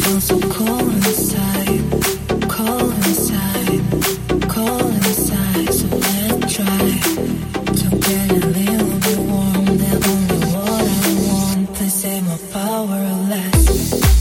feel so cold inside, cold inside, cold inside. So let's try to get a little bit warm. That's only what I want. Please save my power or less.